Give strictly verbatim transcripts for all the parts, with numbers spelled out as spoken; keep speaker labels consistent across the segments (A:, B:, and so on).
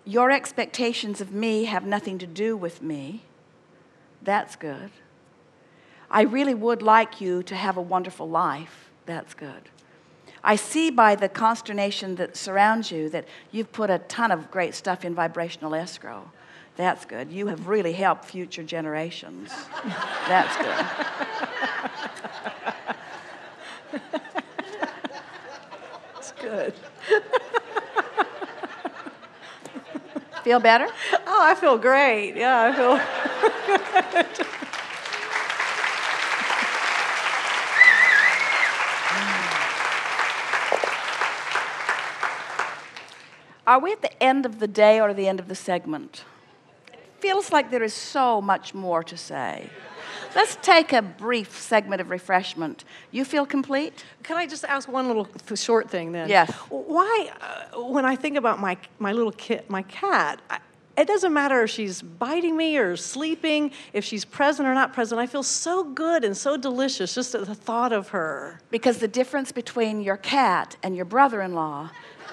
A: Your expectations of me have nothing to do with me. That's good. I really would like you to have a wonderful life. That's good. I see by the consternation that surrounds you that you've put a ton of great stuff in vibrational escrow. That's good. You have really helped future generations. That's good.
B: That's good.
A: Feel better?
B: Oh, I feel great. Yeah, I feel good.
A: Are we at the end of the day or the end of the segment? It feels like there is so much more to say. Let's take a brief segment of refreshment. You feel complete?
B: Can I just ask one little th- short thing then?
A: Yes.
B: Why, uh, when I think about my my little kit, my cat, I, it doesn't matter if she's biting me or sleeping, if she's present or not present. I feel so good and so delicious just at the thought of her.
A: Because the difference between your cat and your brother-in-law,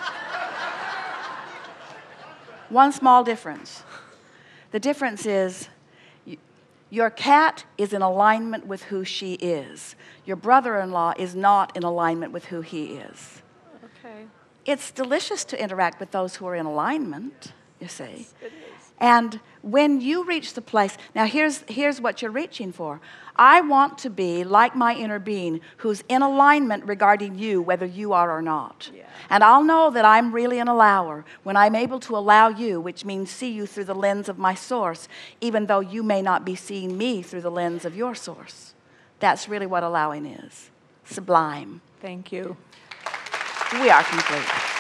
A: one small difference. The difference is your cat is in alignment with who she is. Your brother-in-law is not in alignment with who he is.
B: Okay.
A: It's delicious to interact with those who are in alignment, you see.
B: Yes, it is.
A: And when you reach the place, now here's, here's what you're reaching for. I want to be like my inner being who's in alignment regarding you, whether you are or not.
B: Yeah.
A: And I'll know that I'm really an allower when I'm able to allow you, which means see you through the lens of my source, even though you may not be seeing me through the lens of your source. That's really what allowing is. Sublime.
B: Thank you.
A: We are complete.